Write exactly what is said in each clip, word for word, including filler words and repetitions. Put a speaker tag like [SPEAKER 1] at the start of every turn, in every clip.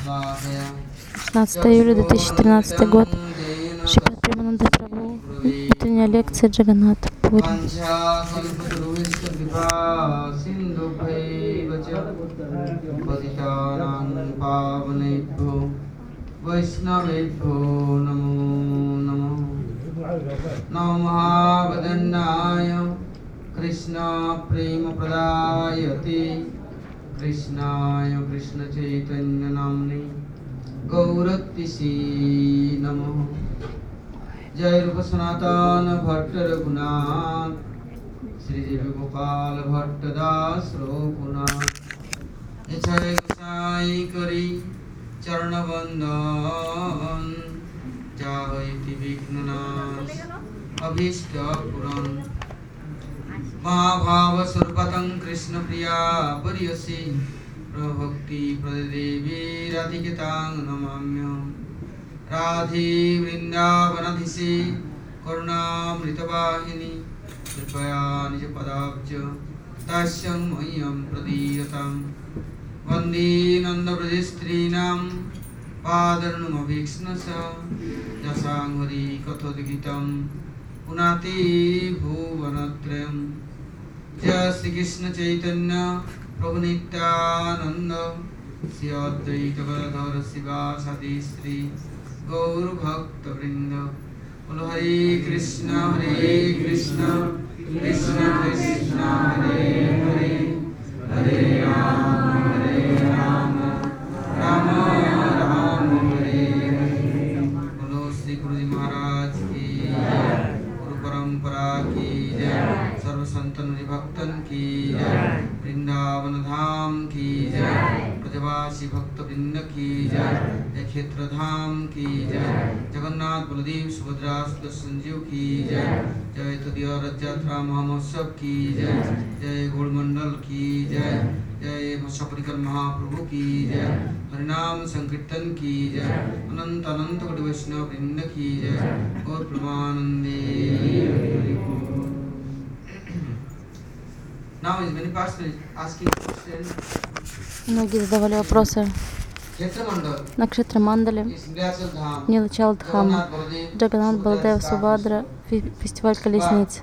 [SPEAKER 1] шестнадцатое июля две тысячи тринадцатый год. Шрипад Премананда Прабху. Утренняя лекция Джаганнат Пури.
[SPEAKER 2] Krishna Prema Pradayati Krishnaya Krishna Chaitanya Namni Gauratisi Namo Jai Rupa Sanatana Bhatta Raghunath Sri Jiva Gopal Bhatta Das Raghunath Jai Gosai Kari Charana Bandhan Jai Vignanas Abhishta Puran Mahabhava Surpatam Krishna Priya Pariyasi Prabhakti Pradevi Radhikitang Namamyam Radhi Vrindavanadhisi Karuna Mritavahini Kripaya Nijapadabja Tasyam Mayam Pradiyatam Vandi Nanda Brajistrinam Padarnum Abhiksnasa Jasang Hari Kathodigitam Punati Bhuvanatrayam Jai Shri Krishna Chaitanya Prabhu Nityananda Sri Advaita Gadadhara Siva Sadi Sri Gaur Bhakta Vrinda Bolo Hare Krishna Hare Krishna Krishna Krishna Hare Hare Hare Rama Hare Rama Rama Rama Hare Hare Bolo Shri Guruji Maharaj Ki Guru Parampara Ki Jai Sarva Santan Bhaktan Ki Jai Vrindavan Dham Ki Jai Brajavasi Bhakta Vrinda Ki Jai Jai Khetra Dham Ki Jai Jagannath Baladev Subhadra Sanjeev Ki Jai Jai Tadiya Rajyatra Mahamotsav Ki Jai Jai Gaur Mandal Ki Jai Jai Mashaparikar Mahaprabhu Ki Jai Harinam Sankirtan Ki Jai Ananta Ananta Gaudiya Vaishnava Vrinda Ki Jai Gaur Pramanande. Now is many persons asking questions.
[SPEAKER 1] Многие задавали вопросы. Накшетра Мандали, Нилачал Дхама, Джаганнат Балдев Субхадра, фестиваль колесниц.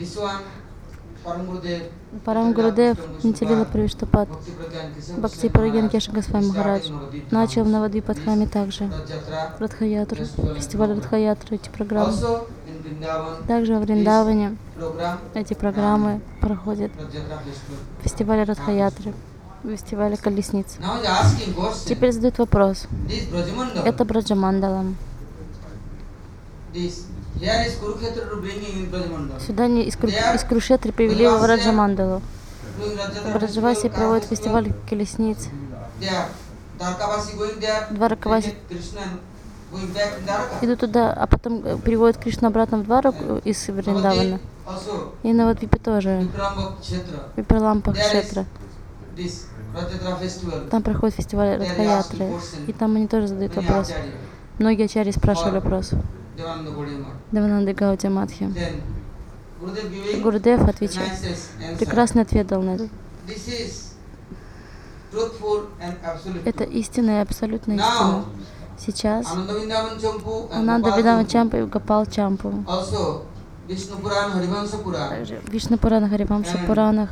[SPEAKER 1] Парам Гурудев, Нитилила Правиштапад, Бхакти Параген Кеша Госвами Махарадж начал в Навадвипадхаме также Радхаятру, фестиваль Радхаятры, эти программы. Также во Вриндаване эти программы проходят. Фестиваль Радхаятры, фестиваль колесниц. Теперь задают вопрос. Это Браджамандалам. Сюда не из, из Курукшетры привели его в Раджамандалу. В Браджавасе проводят фестиваль колесниц. Дваракаваси идут туда, а потом приводят Кришну обратно в Двараку из Вриндавана. И на Навадвипе тоже. Випралампа Кшетра. Там проходит фестиваль Радхаятры. И там они тоже задают вопрос. Многие ачарьи спрашивали вопрос. Девананда Гаудия Мадхи. Гурудев отвечал. Прекрасный ответ дал на это. Это истина и абсолютная истина. Сейчас Ананда Вриндаван Чампу и Гопал Чампу. Также Вишну Пурана, Харивамша Пуранах,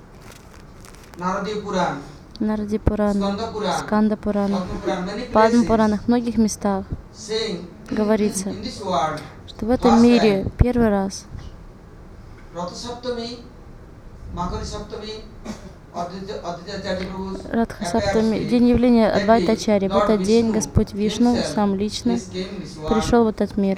[SPEAKER 1] Наради Пурана, Сканда Пурана, Падма Пуранах, в многих местах говорится, что в этом мире первый раз Радха Саптами, день явления Адвайта Ачарьи. В этот день Господь Вишну сам лично пришел в этот мир.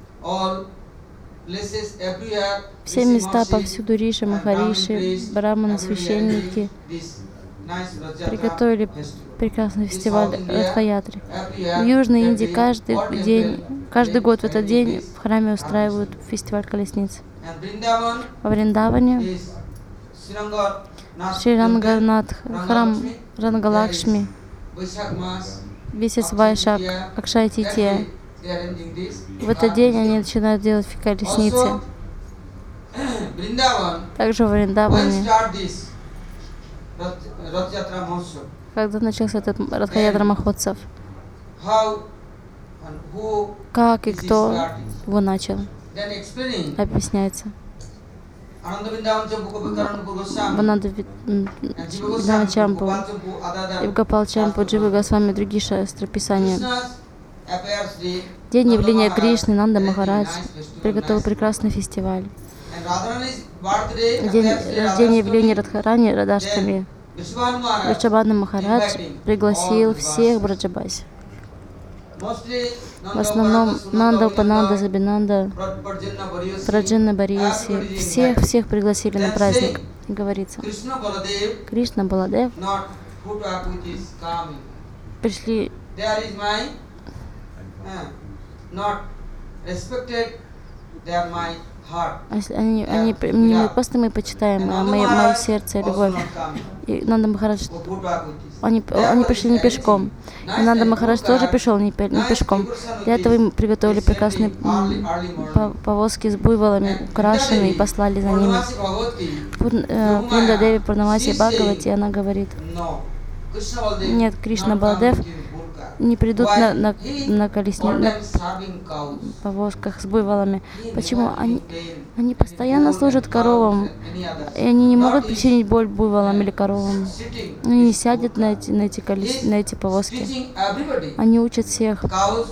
[SPEAKER 1] Все места повсюду Риши, Махариши, Браманы, священники приготовили прекрасный фестиваль Радхаятры. В Южной Индии каждый день, каждый год в этот день в храме устраивают фестиваль колесниц. Во Вриндаване Шри Ранганатх, храм Рангалакшми, месяц Вайшак, Акшая Тития. В этот день они начинают делать колесницы. Также в Вриндаване, когда начался этот Радхаятра Махотсав, как и кто его начал. Объясняется. Бхананда Видана Чампу, Ивгапал Чампу, Джива Госвами, другие шастры Писания. День явления Кришны, Нанда Махарадж приготовил прекрасный фестиваль. День рождения явления Радхарани Радашками. Вришабхадна Махарадж пригласил всех Браджабаси. В основном Нанда, Упананда, Забинанда, Праджина, Бариаси, всех-всех пригласили на праздник. Говорится, Кришна, Баладев пришли. Они, они не просто мы почитаем, а мы, мое сердце, любовь. И Нанда Махарадж, они, они пришли не пешком. И Нанда Махарадж тоже пришел не, не пешком. Для этого им приготовили прекрасные повозки с буйволами, украшенные, и послали за ними. Вринда Деви Пурнамаси Бхагавати, она говорит, нет, Кришна Баладев не придут на, на, на колеснице, на повозках с буйволами. Почему? Они, они постоянно служат коровам, и они не могут причинить боль буйволам или коровам. Они не сядут на эти, на эти, колес, на эти повозки. Они учат всех.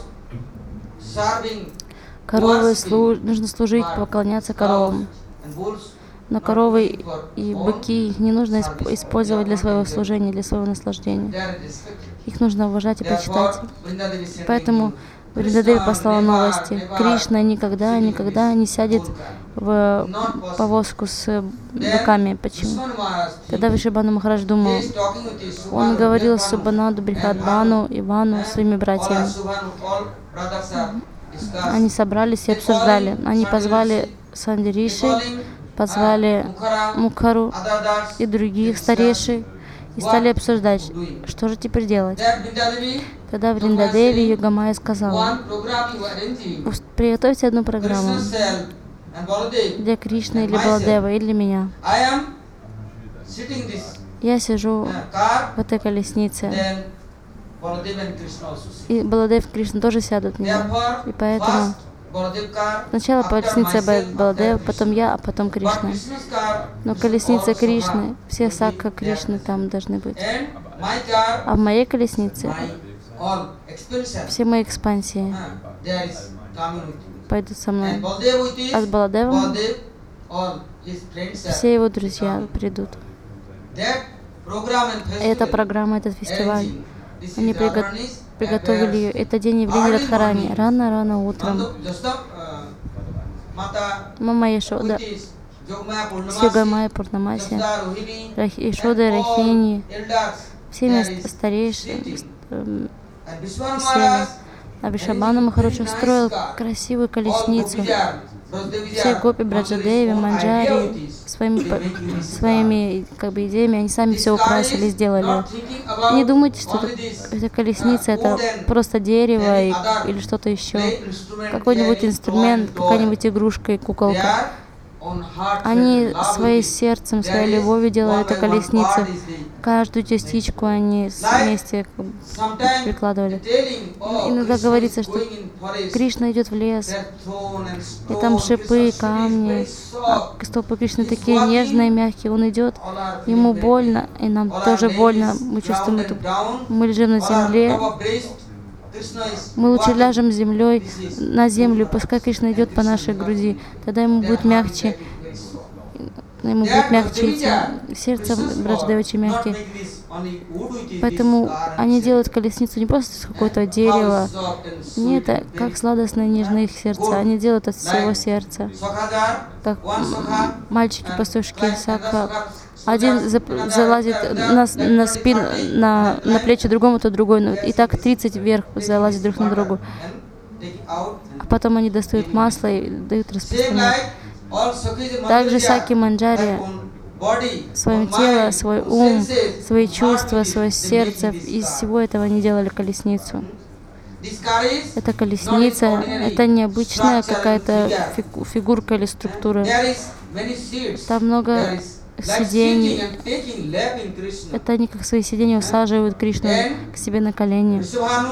[SPEAKER 1] Коровы, слу, нужно служить, поклоняться коровам. Но коровы и быки не нужно использовать для своего служения, для своего наслаждения. Их нужно уважать и почитать. Поэтому Вриндадеви послала новости. Кришна никогда, никогда не сядет в повозку с быками. Почему? Тогда Вришабхану Махарадж думал, он говорил с Субханаду, Брихадбану, Ивану, своими братьями. Они собрались и обсуждали. Они позвали Сандириши, позвали Мукхару и других старейших и стали обсуждать, что же теперь делать. Тогда Вриндадеви Йогамая сказала, приготовьте одну программу для Кришны или Баладева, или для меня. Я сижу в этой колеснице, и Баладев и Кришна тоже сядут в нее. И поэтому сначала колесница Баладева, потом я, а потом Кришна. Но колесница Кришны, все сакха Кришны там должны быть. А в моей колеснице все мои экспансии пойдут со мной. А с Баладевом все его друзья придут. Эта программа, этот фестиваль, они приготовили. Приготовили ее. Это день явления Радхарани. Рано-рано утром Мама Яшода с Йогамая Пурнамаси, Яшода, Рахини, всеми старейшими сели. А Вришабхану Махарадж устроил красивую колесницу. Все гопи, Браджадеви, Манджари своими, своими как бы, идеями, они сами все украсили, сделали. Не думайте, что это, эта колесница это просто дерево и, или что-то еще. Какой-нибудь инструмент, какая-нибудь игрушка и куколка. Они своим сердцем, своей любовью делали эту колесницу. Каждую частичку они вместе прикладывали. Иногда говорится, что Кришна идет в лес, и там шипы, камни. А стопы Кришны такие нежные, мягкие. Он идет, ему больно, и нам тоже больно. Мы чувствуем это. Мы лежим на земле. Мы лучше ляжем землей на землю, пускай Кришна идет по нашей груди, тогда ему будет мягче, ему будет мягче идти. Сердце Браджадеви очень мягкие. Поэтому они делают колесницу не просто из какого-то дерева, нет, это как сладостно и нежно их сердце. Они делают от всего сердца, как мальчики-пастушки Сакха. Один залазит на, на спину, на, на плечи другому, то другой. И так тридцать вверх залазит друг на другу. А потом они достают масло и дают распространять. Также Саки Манджари свое тело, свой ум, свои чувства, свое сердце, из всего этого они делали колесницу. Эта колесница, это необычная какая-то фигурка или структура. Там много сидений. Это они как свои сидения усаживают Кришну к себе на колени.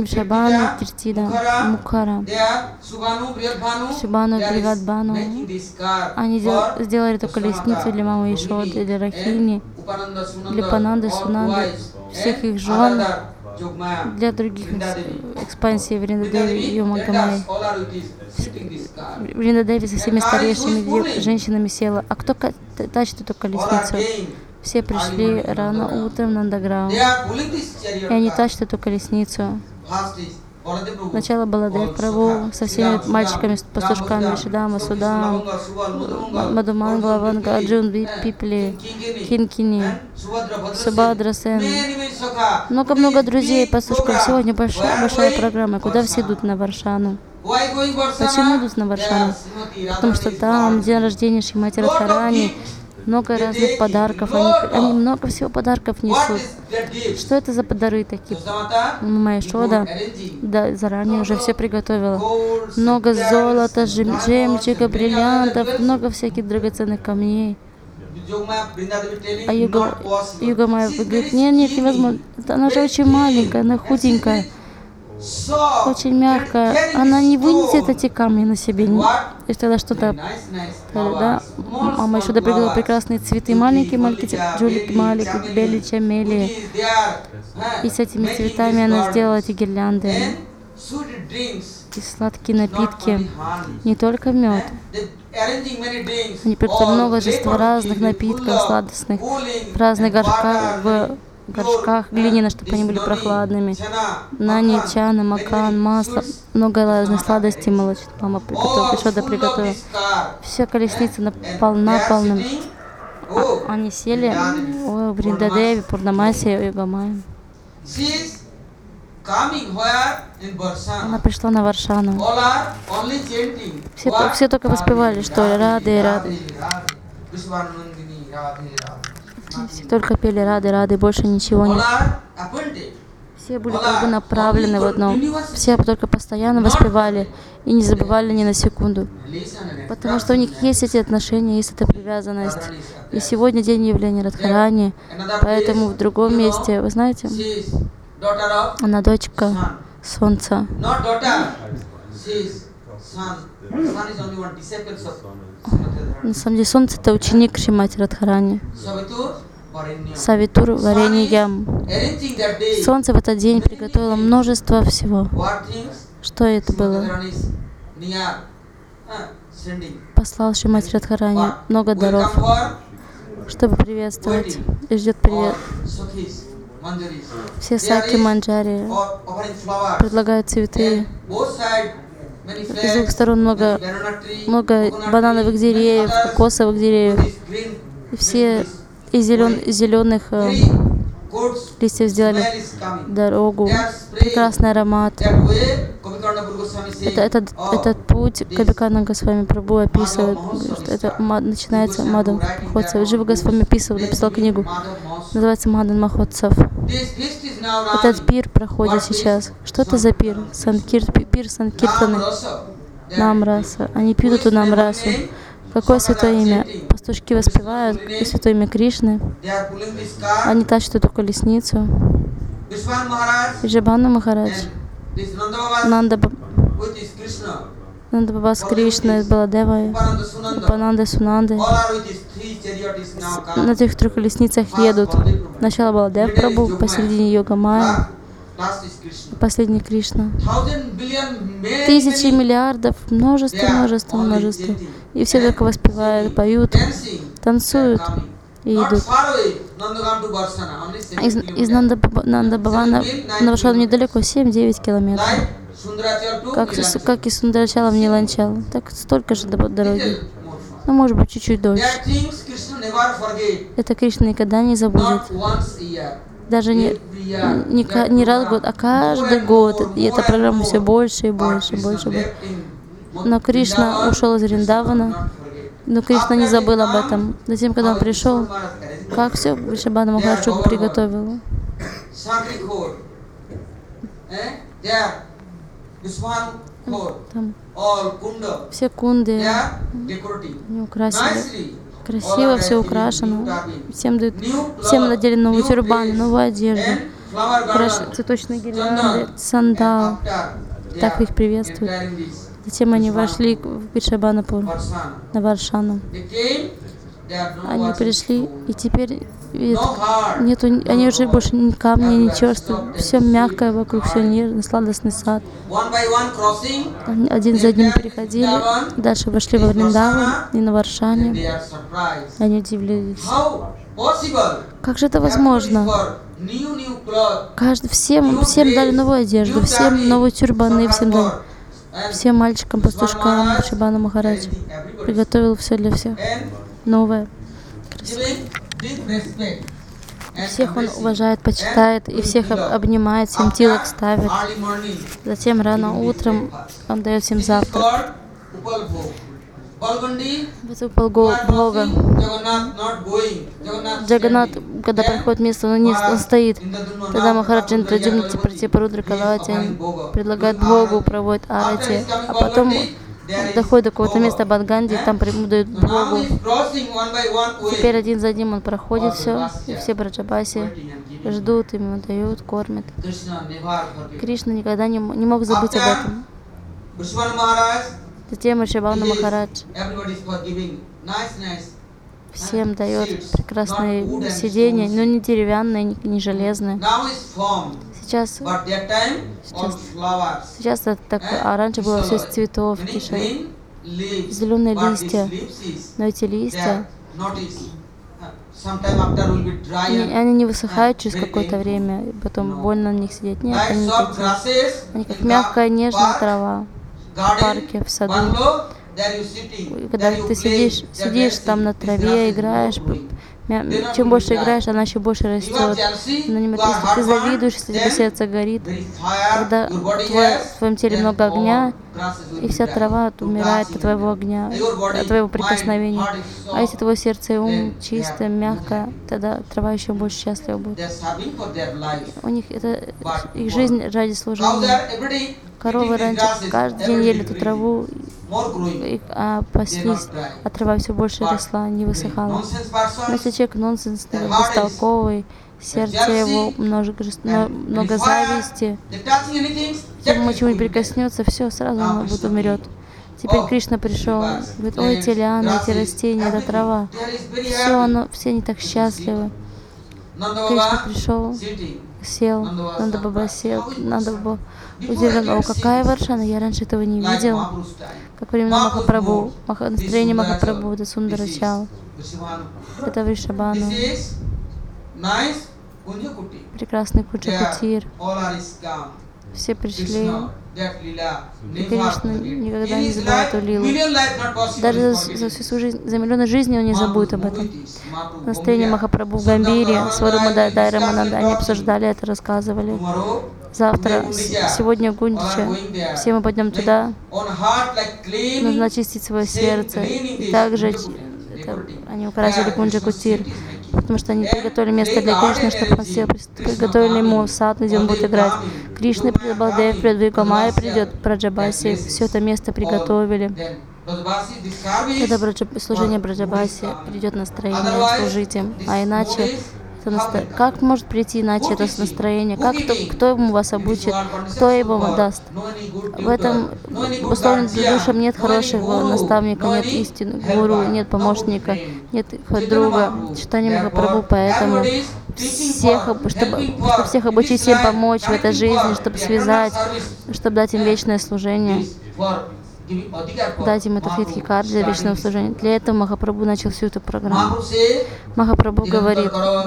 [SPEAKER 1] Вришабхану, Киртида, Мукхара, Шубану, Бригадбану. Они сделали эту колесницу для мамы Ишоды, для Рахини, для Пананды, Сунанды, всех их жен, для других экспансий Вриндадеви и Йомагамай. Вриндадеви со всеми старейшими женщинами села. А кто тащит эту колесницу? Все пришли рано утром в Нандаграм, и они тащат эту колесницу. Сначала Баладев Прабху со всеми мальчиками, пастушками, Вишидама, Судам, Мадумангала, Ванга, Аджун, Пипли, Кинкини, Субхадра Сен. Много-много друзей, пастушков. Сегодня большая-большая программа. Куда все идут? На Варшану. Почему идут на Варшану? Потому что там день рождения Шримати Радхарани. Много разных подарков, они, они много всего подарков несут. Что это за подарки такие? Мама Ишода да, заранее уже все приготовила. Много золота, жем, жемчуга, бриллиантов, много всяких драгоценных камней. А Юга, Юга Майя говорит, нет, нет, невозможно. Она же очень маленькая, она худенькая, очень мягкая. Она не вынесет эти камни на себе. И тогда что-то... Тогда мама еще приготовила прекрасные цветы. Маленькие маленькие Джулик, Малик, Бели, Чамели. И с этими цветами она сделала эти гирлянды. И сладкие напитки. Не только мед. Они приготовили множество разных напитков сладостных в разных горшках, в горшках глиняных, чтобы они были прохладными. Нани, чана, макан, масло, много разных сладостей молочных. Мама приготовила, Ишода приготовила. Вся колесница полна полным. А, они сели в Вриндадеви, Пурнамаси, Йогамайя. Она пришла на Варшану. Все, все только воспевали, что Рады, Рады. Все только пели Рады, Рады, больше ничего нет. Все были как бы направлены в одно. Все только постоянно воспевали и не забывали ни на секунду. Потому что у них есть эти отношения, есть эта привязанность. И сегодня день явления Радхарани, поэтому в другом месте, вы знаете, она дочка Солнца. На самом деле Солнце — это ученик Шримати Радхарани. Савитур Варениям. Солнце в этот день приготовило множество всего. Что это было? Послал Шримати Радхарани много даров, чтобы приветствовать. И ждет привет. Все саки Манджари предлагают цветы. С двух сторон много, много банановых деревьев, кокосовых деревьев. И все из зелен, зеленых э, листьев сделали дорогу. Прекрасный аромат. Это, этот, этот путь Кавикана Госвами Прабху описывает, что это начинается Мадан Махотсав. Жива Госвами описывал, написал книгу, называется Мадан Махотсав. Этот пир проходит сейчас. Что это за пир? Санкир, пир Санкиртаны, Намраса. Они пьют эту Намрасу. Какое святое имя? Пастушки воспевают и святое имя Кришны. Они тащат эту колесницу. Вришабхану Махарадж, Нанда Нанда Баба с Кришной, с Баладевой, Пананда, Сунанды. На этих трех колесницах едут. Сначала Баладев Прабху, посередине Йога Майя, последний Кришна. Тысячи миллиардов, множество, множество, множество. И все только воспевают, поют, танцуют и идут. Из, из Нандабавана на Варшану недалеко, семь-девять километров. Как, как из Сундарачала в Ниланчал. Так столько же дороги. Ну, может быть, чуть-чуть дольше. Это Кришна никогда не забудет. Даже не, не, не раз в год, а каждый год. И эта программа все больше и больше, больше, больше. Но Кришна ушел из Вриндавана, но Кришна не забыл об этом. Затем, когда он пришел, как все Вришабхану Махараджу приготовил. Там все кунды не украсили. Красиво все украшено. Всем дают, всем надели новые тюрбаны, новую одежду. украшают цветочные гирлянды, сандал. Так их приветствуют. Затем они вошли в Вришабанапур, на Варшану. Они пришли, и теперь нету, они уже больше ни камня, ничего, что все мягкое вокруг, все нежно, сладостный сад. Они один за одним переходили, дальше вошли во Вриндаван и на Варшане. Они удивились. Как же это возможно? Каждый, всем, всем дали новую одежду, всем новые тюрбаны, всем дали. Всем мальчикам, пастушкам, Вришабхану Махарадж приготовил все для всех. Новое, красивое. Всех он уважает, почитает, и всех обнимает, всем тилок ставит. Затем рано утром он дает всем завтрак. Это Упал-Бхога. Джаганнат, когда проходит место, он, не, он стоит. Тогда Махараджа Интраджумна Пратипарудра Калавати предлагает Богу, проводит арати, а потом доходит до какого-то места Бадганди, там ему дают Богу. Теперь один за одним он проходит все, и все Браджабаси ждут, ему дают, кормят. Кришна никогда не, не мог забыть об этом. Затем Вришабхану Махарадж всем дает прекрасные сиденья, но не деревянные, не, не железные. Сейчас, сейчас, сейчас это так, а раньше было все из цветов, зеленые листья, но эти листья, они, они не высыхают через какое-то время, и потом больно на них сидеть. Нет, они, такие, они как мягкая, нежная трава в парке, в саду. И когда ты сидишь, сидишь там на траве, играешь, чем больше играешь, она еще больше растет. Но если ты завидуешь, если тебе сердце горит, когда твой, в твоем теле много огня, и вся трава умирает от твоего огня, от твоего прикосновения. А если твое сердце и ум чистое, мягкое, тогда трава еще больше счастлива будет. У них это их жизнь ради служения. Коровы раньше каждый день ели эту траву, их, а, паслись, а трава все больше росла, не высыхала. Но если человек нонсенсный, бестолковый, сердце его много, много зависти, ему чему-нибудь прикоснется, все, сразу он будет умрет. Теперь Кришна пришел, говорит: ой, эти лианы, эти растения, эта трава, все, оно, все они так счастливы. Кришна пришел, сел, Нанда Баба сел, Нанда Баба удивлен: о, какая Варшана, я раньше этого не видел. Как времена Махапрабху, Маха, настроение Махапрабху, это Сундарачал, это Вришабхану, прекрасный Кунджа-Кутир. Все пришли, и Кришна никогда не забывает эту лилу. Даже за, за всю свою жизнь, за миллионы жизней он не забудет об этом. Настроение Махапрабху в Гамбире, Сварупа Дай Рамананда, они обсуждали это, рассказывали. Завтра, сегодня Гундича, все мы пойдем туда. Нужно очистить свое сердце. И также это, они украсили Кунджа-Кутир, потому что они приготовили место для Кришны, чтобы он сел, приготовили ему сад, где он будет играть. Кришна придет, Балдев придет, Вигамая придет, Браджабаси, все это место приготовили. Когда браджа, служение Браджабаси придет настроение служить им, а иначе это насто... как может прийти иначе это настроение? Как кто, кто ему вас обучит? Кто ему даст? В этом условно для душам нет хорошего наставника, нет истины, гуру, нет помощника, нет друга, читания Махапрабху, поэтому всех, чтобы, чтобы всех обучить, всем помочь в этой жизни, чтобы связать, чтобы дать им вечное служение, дать им это хитхикар для вечного служения. Для этого Махапрабху начал всю эту программу. Махапрабху говорит: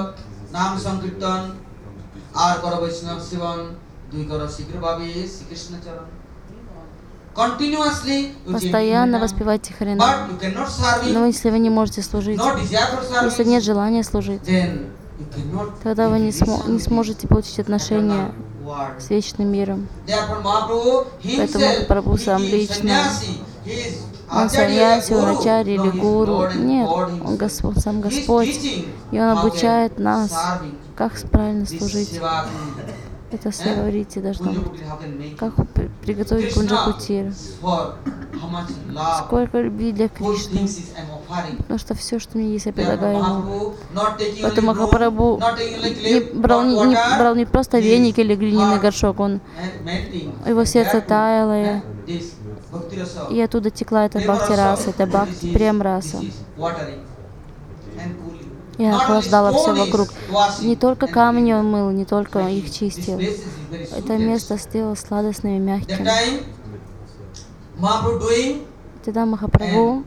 [SPEAKER 1] постоянно воспевайте Харинам. Но если вы не можете служить, если нет желания служить, тогда вы не, смо не сможете получить отношения с вечным миром. Поэтому Махапрабху сам лично, он саньяси, он ачарья или гуру. Нет, он, Господь, сам Господь. И он обучает нас, как правильно служить. Это севарите должно быть. Как приготовить Кунджа-Кутир. Сколько любви для Кришны. потому что все, что мне есть, я предлагаю ему. Поэтому Махапрабху не брал, не, не брал не просто веник или глиняный горшок, он, его сердце таяло, и, и оттуда текла эта бхакти-раса, это бхакти-прем-раса. И охлаждала все вокруг. Не только камни он мыл, не только их чистил. Это место сделал сладостным и мягким. Тогда Махапрабху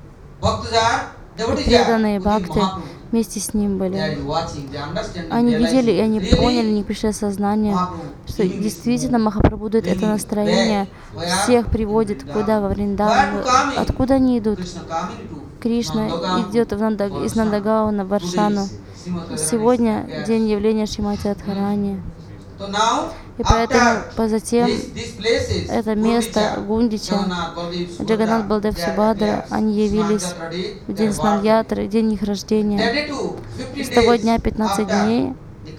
[SPEAKER 1] и преданные бхакты вместе с ним были. Они видели, и они поняли, они пришли в сознание, что действительно Махапрабху дает это настроение, всех приводит куда? Во Вриндаван. Откуда они идут? Кришна идет в Нанда, из Нандагау на Варшану. Сегодня день явления Шримати Радхарани. И поэтому затем это место Гундича, Джаганнат, Балдев, Субхадра, они явились в день Снан-ятры, день их рождения. С того дня пятнадцать дней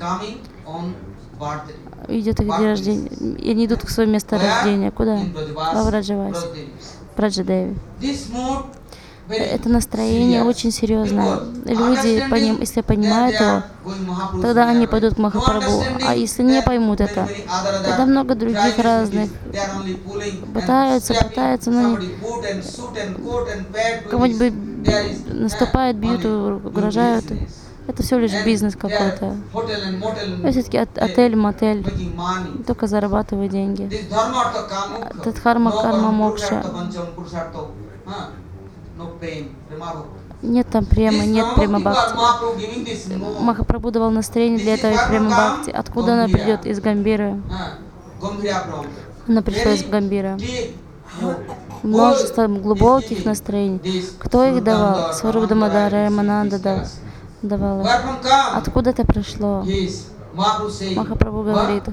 [SPEAKER 1] идет их день рождения, и они идут к своему месту рождения. Куда? Во Враджавасе, Браджадеви. Это настроение очень серьезное. Люди, если понимают его, тогда они пойдут к Махапрабху. А если не поймут это, тогда много других разных пытаются, пытаются, но кого-нибудь наступают, бьют, угрожают. Это все лишь бизнес какой-то. Все-таки отель, мотель, только зарабатывают деньги. Тадхарма, карма, мокша. Нет там према, нет према бхакти. Махапрабху давал настроение для этого према бхакти. Откуда она придет? Из Гамбиры. Она пришла из Гамбира. Множество глубоких настроений. Кто их давал? Сваруб Дамодара, Рамананда давал их. Откуда это пришло? Махапрабху говорит: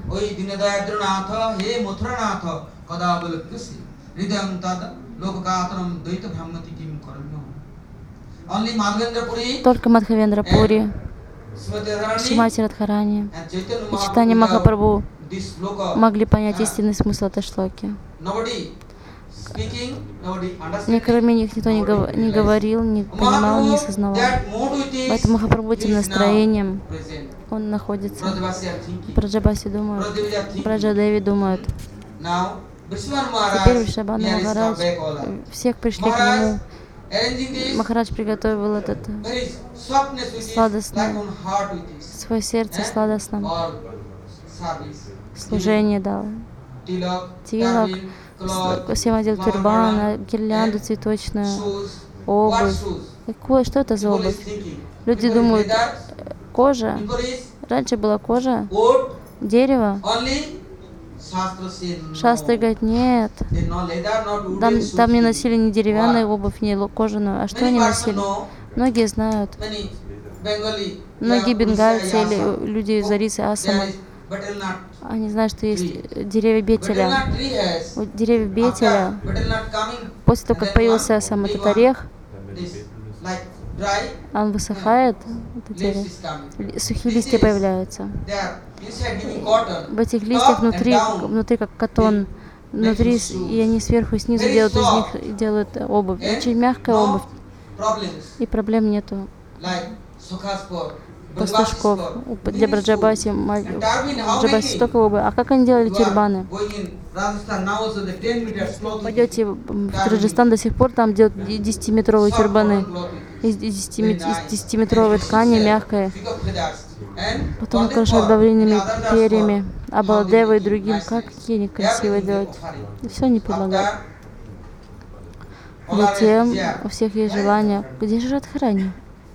[SPEAKER 1] только Мадхавендра Пури, Шримати Радхарани и читание Махапрабху могли понять истинный смысл этой шлоки. Ни кроме них никто не, гов не говорил, не понимал, не осознавал. Поэтому Махапрабху этим настроением он находится. Браджабаси думают, Браджадеви думают. Теперь Вришабхану Махарадж, всех пришли к нему. Махарадж приготовил этот сладостный, свое сердце сладостным служение дал. Тилак, всем одел тюрбана, гирлянду цветочную, обувь. Какое, что это за обувь? Люди думают, кожа. Раньше была кожа, дерево. Шастры говорят, нет, там, там не носили ни деревянную обувь, ни кожаную. А что они носили? Многие знают. Многие бенгальцы или люди из Арисы, Асама, они знают, что есть деревья бетеля. Вот деревья бетеля, после того, как появился сам этот орех, он высыхает, сухие листья появляются. В этих листьях внутри, внутри как катон, внутри, и они сверху и снизу делают из них делают обувь. Очень мягкая обувь, и проблем нету. Пастушков для Браджабаси, Браджабаси столько обуви. А как они делали тюрбаны? Пойдете в Раджастан, до сих пор там делают десятиметровые тюрбаны из десятиметровой ткани, мягкой. Потом украшают бавлинными перьями, а Баладева и другим, как какие они красивые делают. И все они предлагают. Затем у всех есть желание. Где же Радхарани?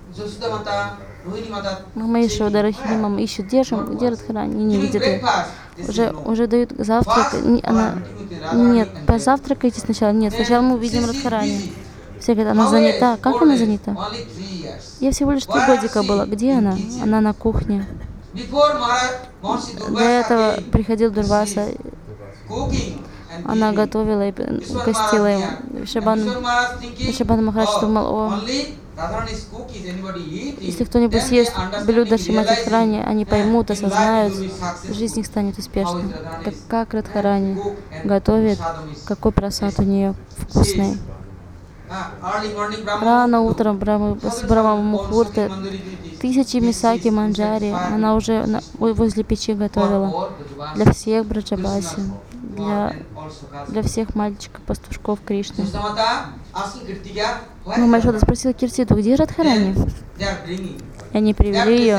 [SPEAKER 1] Мама Ишева, Дарахини, мама ищут, держим, где Радхарани, не видят ее. Уже, уже дают завтрак, она, нет, позавтракайте сначала, нет, сначала мы увидим Радхарани. Все говорят, она занята. Как она занята? Я всего лишь три годика была. Где она? Она на кухне. До этого приходил Дурваса. Она готовила и гостила ему. Вришабхану Махарадж думал, о, если кто-нибудь съест блюдо Шримати Радхарани, они поймут, осознают, жизнь их станет успешной. Так как Радхарани готовит, какой прасад у нее вкусный. Рано утром Брахма- с Брахма Мухурта тысячи Мисаки Манджари она уже на- во- возле печи готовила для всех Браджабаси, для, для всех мальчиков, пастушков Кришны. Мама Ишода спросила Киртиду, где Радхарани? И они привели ее.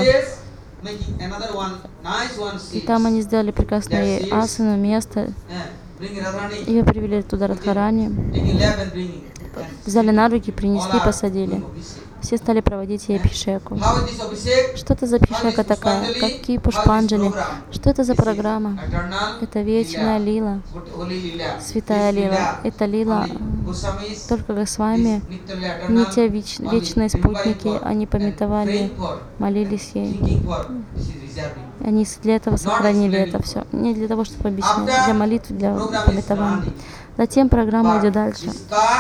[SPEAKER 1] И там они сделали прекрасное ей асану, место. Ее привели туда Радхарани. Взяли на руки, принесли, посадили. Все стали проводить ей абхишеку. Что это за абхишека такая? Какие пушпанджали? Что это за программа? Это вечная лила, святая лила. Это лила только Госвами, Нитя, веч, вечные спутники, они пометовали, молились ей. Они для этого сохранили это все. Не для того, чтобы объяснять, для молитвы, для пометования. Затем программа идет дальше.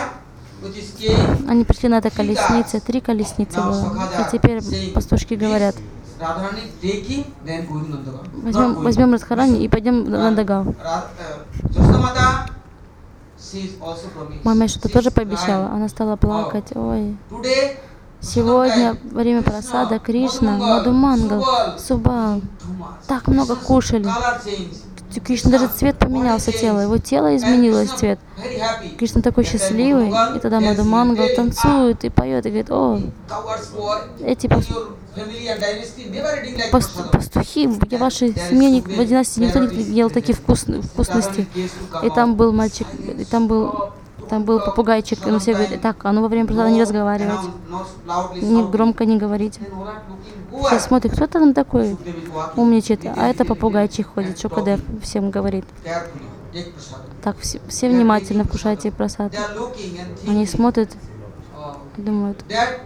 [SPEAKER 1] Они пришли на этой колеснице, три колесницы было. И теперь пастушки говорят, возьмем, возьмем Радхарани и пойдем на Нандагав. Мама Ишода тоже пообещала. Она стала плакать. Ой, сегодня во время просада Кришна, Мадхумангал, Субал, так много кушали. Кришна даже цвет поменялся тело, его тело изменилось цвет. Кришна такой счастливый, и тогда Мадхумангал танцует и поет, и говорит, о, эти пас... пас... пастухи, я вашей семье, в династии никто не ел такие вкусные вкусности. И там был мальчик, и там был, там был попугайчик, и он все говорит, так, а ну во время просада не разговаривать, не, громко не говорить. Все смотрят, кто там такой умничает, а это попугайчик ходит, Шукадев всем говорит. Так, все, все внимательно вкушайте просад. Они смотрят, думают,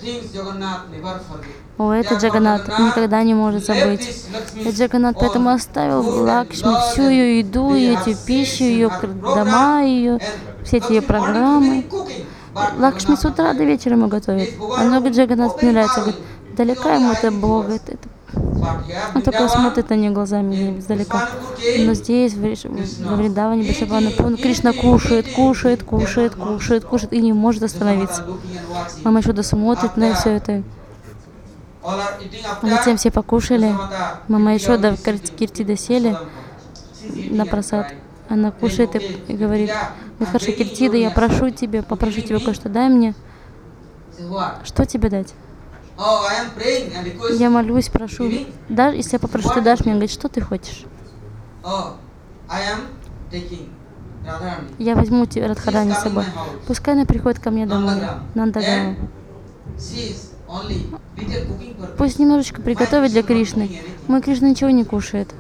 [SPEAKER 1] о, это Джаганнат никогда не может забыть. И Джаганнат поэтому оставил Лакшми всю ее еду, ее эти пищу, ее дома, ее, все эти ее программы. Лакшми с утра до вечера ему готовит. А много Джаганнат не нравится, говорит, далека ему это Бог, это, это. Он только смотрит на нее глазами издалека. Но здесь, в Вриндаване, Вришабханапур, Кришна кушает, кушает, кушает, кушает, кушает и не может остановиться. Мама Ишода смотрит на все это. Затем все покушали. Мама Ишода в Киртида сели на просад. Она кушает и, и говорит, хорошо, Киртида, я прошу тебя, попрошу тебя кое-что, дай мне. Что тебе дать? Я молюсь, прошу. Даже если я попрошу, ты дашь мне, он говорит, что ты хочешь? Я возьму тебя Радхарани с собой. Пускай она приходит ко мне домой, Нандагаву. Пусть немножечко приготовит для Кришны. Мой Кришна ничего не кушает.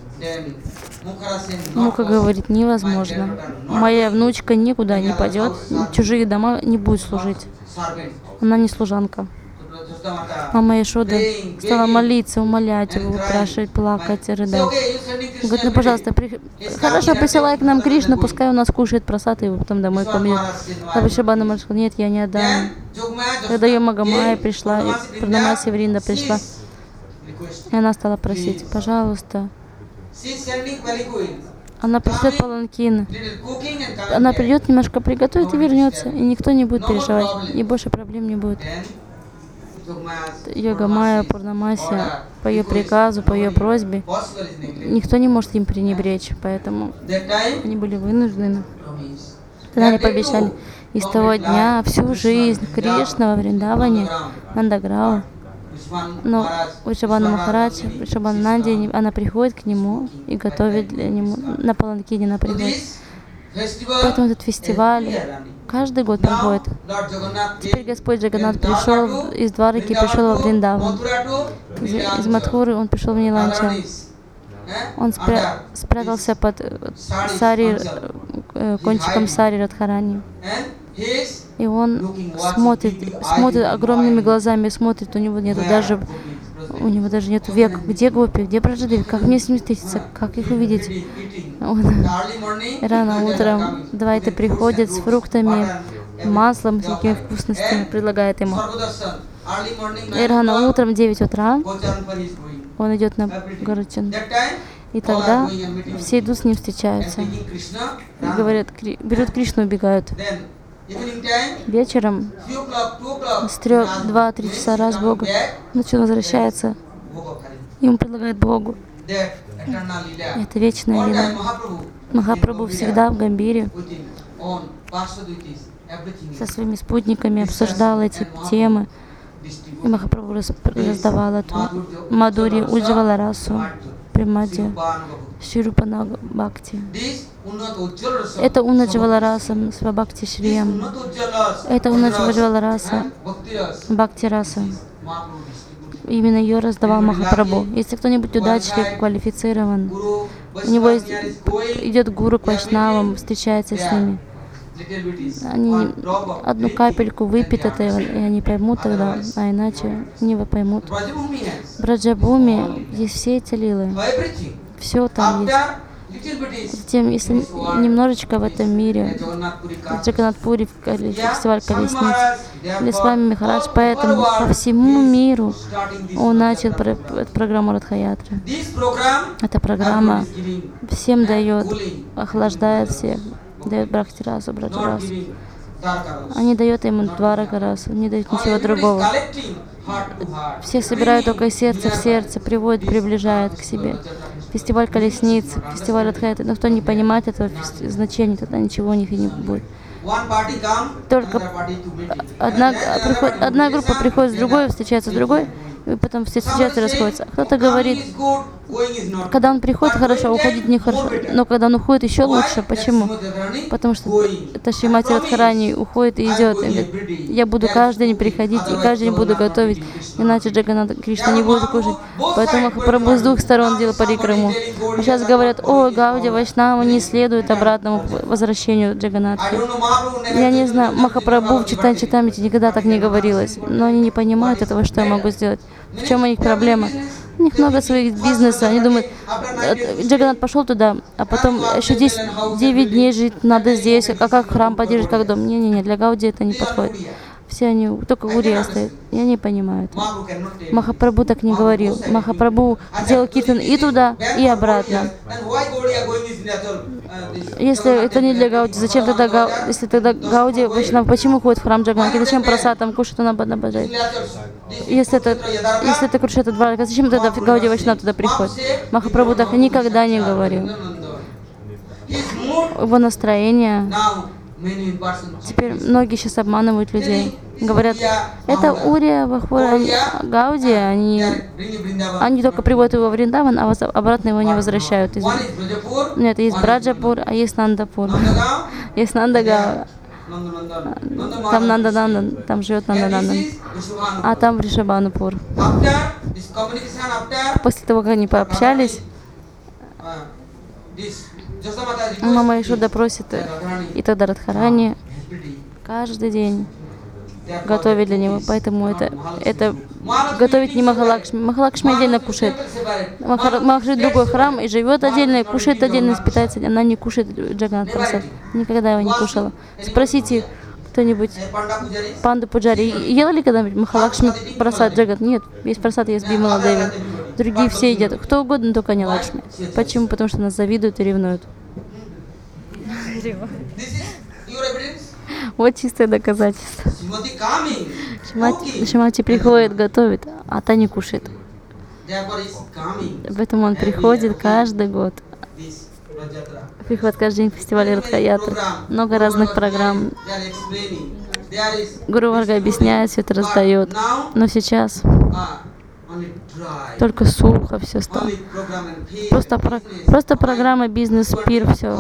[SPEAKER 1] Мука говорит, невозможно. Моя внучка никуда не пойдет, чужие дома не будет служить. Она не служанка. Мама Ишода стала молиться, умолять его, упрашивать, плакать, рыдать. Говорит, ну пожалуйста, при... хорошо, посылай к нам Кришну, пускай у нас кушает просад, и потом домой пойдет. А Вришабхана Махарадж сказал, нет, я не отдам. Когда ее Магамая пришла, и Пурнамаси Вринда пришла, и она стала просить, пожалуйста. Она пришлет паланкин. Она придет, немножко приготовит и вернется, и никто не будет переживать, и больше проблем не будет. Йогамая, Пурнамаси, по ее приказу, по ее просьбе, никто не может им пренебречь, поэтому они были вынуждены. Тогда они пообещали. И с того дня всю жизнь Кришна во Вриндаване, Нандаграу, но Вришабхана Махарадж, Вришабхана Нанди, она приходит к нему и готовит для него, на паланкине она приходит. Поэтому этот фестиваль каждый год проходит. Теперь Господь Джаганнат пришел из Двараки, пришел во Вриндаван. Из, из Мадхуры он пришел в Ниланчал. Он спря спрятался под сари, кончиком сари Радхарани. И он смотрит, смотрит огромными глазами, смотрит, у него нету даже, у него даже нету век. Где Гопи, где Браджадеви, как мне с ними встретиться, как их увидеть? Он рано утром двайты приходят с фруктами, маслом, с какими вкусностями предлагает ему. И рано утром, в девять утра, он идет на Горачан. И тогда все идут с ним встречаются. И говорят, берут Кришну, убегают.
[SPEAKER 2] evening time,
[SPEAKER 1] Вечером
[SPEAKER 2] three o'clock, two o'clock,
[SPEAKER 1] с трех, два-три часа раз Бога, ночью он возвращается, ему предлагает Богу.
[SPEAKER 2] that eternal Leela.
[SPEAKER 1] Это вечная
[SPEAKER 2] All
[SPEAKER 1] лила.
[SPEAKER 2] time Mahaprabhu,
[SPEAKER 1] Махапрабху всегда в Гамбире
[SPEAKER 2] with him, on Parshadvitis, everything
[SPEAKER 1] со
[SPEAKER 2] is
[SPEAKER 1] своими спутниками обсуждал эти темы, и
[SPEAKER 2] distributed.
[SPEAKER 1] Махапрабху рас- раздавал эту Мадури Уджвала расу, Примадди, Ширупанага Бхакти.
[SPEAKER 2] This Unnat Ujjwala Rasa,
[SPEAKER 1] Это Унаджвала раса Свабхакти
[SPEAKER 2] this
[SPEAKER 1] Шриям.
[SPEAKER 2] Unnat Ujjwala Rasa,
[SPEAKER 1] Это Унаджвала раса
[SPEAKER 2] and Bhakti Rasa,
[SPEAKER 1] Бхакти раса.
[SPEAKER 2] Mahaprabhu distributed.
[SPEAKER 1] Именно ее раздавал Махапрабху. Если кто-нибудь удачлив, квалифицирован,
[SPEAKER 2] Guru
[SPEAKER 1] у него есть,
[SPEAKER 2] Vaishnava is going,
[SPEAKER 1] идет гуру к вайшнавам, встречается с ними.
[SPEAKER 2] little bit is
[SPEAKER 1] Они
[SPEAKER 2] one drop of
[SPEAKER 1] одну
[SPEAKER 2] drink,
[SPEAKER 1] капельку выпьют
[SPEAKER 2] and
[SPEAKER 1] это, и они поймут тогда, а иначе не вы поймут.
[SPEAKER 2] Brajabhumi has
[SPEAKER 1] В Браджабхуме есть все эти лилы,
[SPEAKER 2] everything.
[SPEAKER 1] все там есть.
[SPEAKER 2] After little bit is
[SPEAKER 1] Затем, если немножечко в этом мире,
[SPEAKER 2] Jagannath Puri
[SPEAKER 1] в
[SPEAKER 2] Karna.
[SPEAKER 1] Джаганатпуре, в кали-
[SPEAKER 2] Yeah,
[SPEAKER 1] фестиваль
[SPEAKER 2] Swami
[SPEAKER 1] колесниц,
[SPEAKER 2] Maharaj,
[SPEAKER 1] или с вами
[SPEAKER 2] therefore,
[SPEAKER 1] Махарадж,
[SPEAKER 2] all
[SPEAKER 1] поэтому
[SPEAKER 2] over
[SPEAKER 1] по
[SPEAKER 2] world
[SPEAKER 1] всему
[SPEAKER 2] is
[SPEAKER 1] миру
[SPEAKER 2] starting this
[SPEAKER 1] он начал
[SPEAKER 2] Ratha
[SPEAKER 1] про- эту программу Радхаятры.
[SPEAKER 2] This program,
[SPEAKER 1] Эта программа
[SPEAKER 2] everyone is giving,
[SPEAKER 1] всем дает,
[SPEAKER 2] cooling,
[SPEAKER 1] охлаждает всех, дает Бхактирасу,
[SPEAKER 2] not
[SPEAKER 1] Браджарасу.
[SPEAKER 2] giving Dwarka Rasa.
[SPEAKER 1] Они дают ему Дварака-расу, не дают
[SPEAKER 2] All
[SPEAKER 1] ничего
[SPEAKER 2] everybody is
[SPEAKER 1] другого.
[SPEAKER 2] collecting heart to heart.
[SPEAKER 1] Все собирают
[SPEAKER 2] Bringing
[SPEAKER 1] только из сердца в сердце, приводят, приближают к себе. Фестиваль колесниц, фестиваль Радхаятры. Но кто не понимает этого фес- значения, тогда ничего у них и не будет.
[SPEAKER 2] One party come,
[SPEAKER 1] Только
[SPEAKER 2] another party to meet him.
[SPEAKER 1] Одна,
[SPEAKER 2] And then
[SPEAKER 1] приходит,
[SPEAKER 2] another
[SPEAKER 1] одна
[SPEAKER 2] party
[SPEAKER 1] группа
[SPEAKER 2] comes,
[SPEAKER 1] приходит с
[SPEAKER 2] then
[SPEAKER 1] другой,
[SPEAKER 2] another
[SPEAKER 1] встречается с
[SPEAKER 2] party
[SPEAKER 1] другой,
[SPEAKER 2] comes.
[SPEAKER 1] и потом все
[SPEAKER 2] Somebody
[SPEAKER 1] встречаются и
[SPEAKER 2] say,
[SPEAKER 1] расходятся. А кто-то
[SPEAKER 2] coming
[SPEAKER 1] говорит,
[SPEAKER 2] is good, going is not
[SPEAKER 1] когда он
[SPEAKER 2] good.
[SPEAKER 1] приходит,
[SPEAKER 2] But
[SPEAKER 1] хорошо, а
[SPEAKER 2] going
[SPEAKER 1] уходить
[SPEAKER 2] then
[SPEAKER 1] нехорошо.
[SPEAKER 2] more better.
[SPEAKER 1] Но когда он уходит, еще
[SPEAKER 2] Why?
[SPEAKER 1] лучше.
[SPEAKER 2] That
[SPEAKER 1] Почему?
[SPEAKER 2] Srimati Radharani
[SPEAKER 1] Потому что
[SPEAKER 2] going.
[SPEAKER 1] это Шримати
[SPEAKER 2] I
[SPEAKER 1] Радхарани
[SPEAKER 2] promise,
[SPEAKER 1] уходит и
[SPEAKER 2] I
[SPEAKER 1] идет.
[SPEAKER 2] going
[SPEAKER 1] И говорит,
[SPEAKER 2] every day.
[SPEAKER 1] я буду
[SPEAKER 2] There is
[SPEAKER 1] каждый день
[SPEAKER 2] cooking,
[SPEAKER 1] приходить и
[SPEAKER 2] otherwise
[SPEAKER 1] каждый день буду
[SPEAKER 2] Jagannath
[SPEAKER 1] готовить,
[SPEAKER 2] will be Krishna.
[SPEAKER 1] иначе Джаганнат Кришна не
[SPEAKER 2] Yeah,
[SPEAKER 1] будет
[SPEAKER 2] Mahaprabhu,
[SPEAKER 1] кушать.
[SPEAKER 2] both
[SPEAKER 1] Поэтому
[SPEAKER 2] sides
[SPEAKER 1] Махапрабху
[SPEAKER 2] going
[SPEAKER 1] с двух
[SPEAKER 2] on.
[SPEAKER 1] сторон
[SPEAKER 2] Now
[SPEAKER 1] делал
[SPEAKER 2] somebody
[SPEAKER 1] парикраму.
[SPEAKER 2] telling Gaudiya
[SPEAKER 1] А сейчас
[SPEAKER 2] that
[SPEAKER 1] говорят,
[SPEAKER 2] Gaudiya
[SPEAKER 1] о,
[SPEAKER 2] is
[SPEAKER 1] Гаудия
[SPEAKER 2] forward.
[SPEAKER 1] Вайшнава не следует обратному возвращению
[SPEAKER 2] I
[SPEAKER 1] Джаганатхи.
[SPEAKER 2] don't know, Mahaprabhu never
[SPEAKER 1] Я не
[SPEAKER 2] told
[SPEAKER 1] знаю,
[SPEAKER 2] me
[SPEAKER 1] Махапрабху в Читань
[SPEAKER 2] Bhakti.
[SPEAKER 1] Читамрите никогда так не говорилось, но они не понимают этого, что я могу сделать. В чем у них проблема? У них много своих бизнеса, они думают, э, Джаганнат пошел туда, а потом еще десять, девять дней жить надо здесь, а как храм поддерживать, как дом? Не-не-не, для Гауди это не подходит. Все они, только Гурия стоит. Я не понимаю этого.
[SPEAKER 2] Mahaprabhu cannot tell me.
[SPEAKER 1] Махапрабху так не говорил. Махапрабху делал киртан и туда, и обратно.
[SPEAKER 2] And why Gaudiya going is natural, uh, this
[SPEAKER 1] Если это не для Гауди, зачем тогда Гау... если тогда Гауди Вайшнав, почему ходит в храм Джаганнатхи? Зачем просад там кушать, он надо обожать? Если это, если это Крушета Дварака, зачем тогда Гауди Вайшнав туда приходит? Махапрабху так никогда не говорил. Его настроение. Теперь многие сейчас обманывают людей. Говорят, это Урия, Бахура, они- Гауди, они, они только приводят его в Вриндаван, а воз- обратно его не возвращают. из- Нет, есть Браджапур, а есть Нандапур. Есть Нандагава. Там Нанданандан, там живет Нанданандан. А там Ришабанупур. После того, как они пообщались, Мама Ишода просит, э, и тогда Радхарани каждый день готовит для него. Поэтому это, это готовить не Махалакшми. Махалакшми отдельно кушает. Махара- Махараджи другой храм и живет отдельно, и кушает отдельно, и питается. Она не кушает Джаганнат Прасад. Никогда его не кушала. Спросите кто-нибудь, Панду Пуджари, ела ли когда-нибудь Махалакшми Прасад Джагат? Нет, есть Прасад, есть Бимала Деви. Другие все едят. Кто угодно, только не Лакшми. Почему? Потому что нас завидуют и ревнуют. Вот чистое доказательство. Шимати, Шимати приходит, готовит, а та не кушает. Поэтому он приходит каждый год. Приходит каждый день в фестивале Радхаятры. Много разных программ. Гуру Варга объясняет, все это раздает. Но сейчас только сухо все стало. Просто, про, просто программа бизнес-пир, все.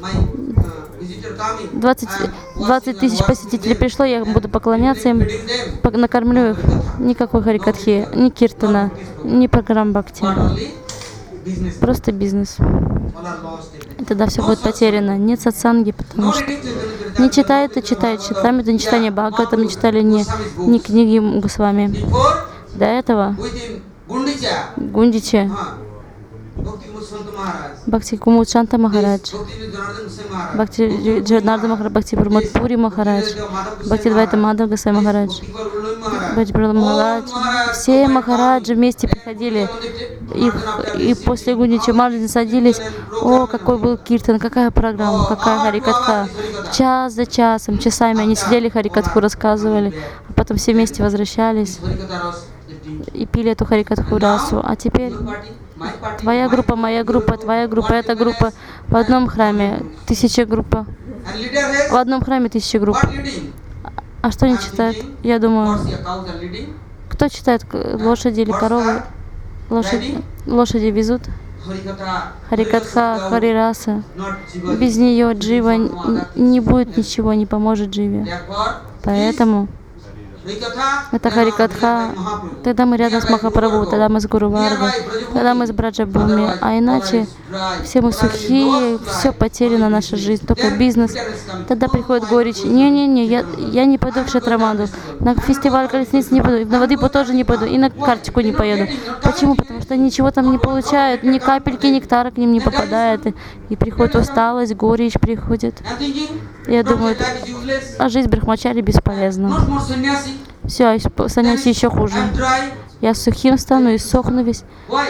[SPEAKER 1] двадцать, двадцать тысяч посетителей пришло, я буду поклоняться им, накормлю их. Никакой харикатхи, ни киртана, ни программ бхакти. Просто бизнес. И тогда все будет потеряно. Нет сатсанги, потому что не читают и читают. Читаем это не читание Бхагаватам, не читали ни, ни книги Госвами. До этого Гундича, Бхакти Кумуд Шанта Махарадж, Бхакти Джанарда Махарадж, Бхакти Прамод Пури Махарадж, Бхакти Двайта Мадхав Госвами Махарадж, Бхакти Пралад Махарадж. Все Махараджи вместе приходили И, и после Гундича Маджи садились, о, какой был киртан, какая программа, какая харикатха. Час за часом, часами они сидели, харикатху рассказывали, а потом все вместе возвращались и пили эту харикатху расу. А теперь твоя группа, моя группа, твоя группа, эта группа. В одном храме тысяча группа. В одном храме тысяча групп. А что они читают? Я думаю, кто читает лошади или коровы? Лошади, лошади везут. Харикатха, харираса. Без нее джива не будет ничего, не поможет дживе. Поэтому это харикатха. Тогда мы рядом с Махапрабху, тогда мы с Гуру Варгой, тогда мы с Браджабхуми. А иначе все мы сухие, все потеряна наша жизнь, только бизнес. Тогда приходит горечь. Не-не-не, я, я не пойду в Шетраманду, на фестиваль колесниц не пойду, на Вадипу тоже не пойду, и на карточку не поеду. Почему? Потому что ничего там не получают, ни капельки нектара к ним не попадает. И, и приходит усталость, горечь приходит. Я думаю, а жизнь брахмачари бесполезна. Все, саньяси еще хуже. Я сухим стану и сохну весь.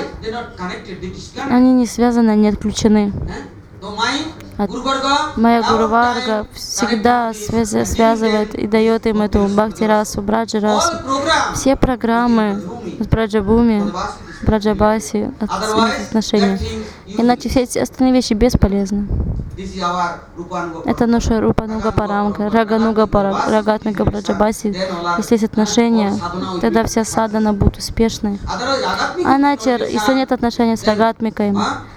[SPEAKER 1] Они не связаны, они отключены. От... Моя Гуру Варга всегда связа, связывает и дает им эту бхакти-расу, браджа-расу. Все программы с Браджабхуми, Браджабаси, отношения. Иначе все эти остальные вещи бесполезны. Это наша Рупануга Парамга, Рагануга Парамга, Рагатмика Браджабаси. Если есть отношения, тогда вся садхана будет успешной. А иначе, если нет отношений с Рагатмикой,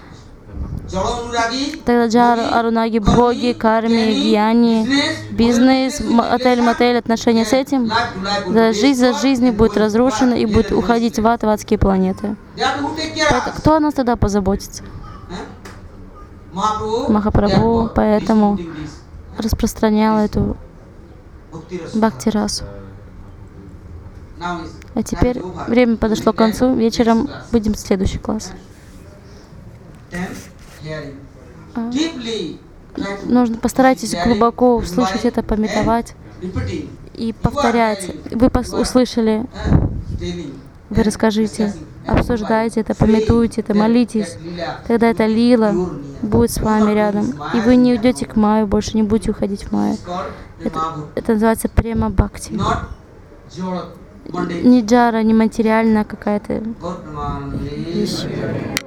[SPEAKER 1] тогда джара, арунаги, бхоги, карми, гьяни, бизнес, отель, мотель, отношения с этим, да, жизнь за жизнью будет разрушена и будет уходить в ад, в адские планеты. Поэтому, кто о нас тогда позаботится? Махапрабху поэтому распространял эту бхакти-расу. А теперь время подошло к концу. Вечером будем следующий класс. А, нужно постарайтесь глубоко слушать это, пометовать и повторять. Вы услышали, вы расскажите, обсуждайте это, пометуйте это, молитесь. Тогда эта лила будет с вами рядом. И вы не уйдете к Майю, больше не будете уходить в Майю. Это, это называется према бхакти. Не джара, не материальная какая-то вещь.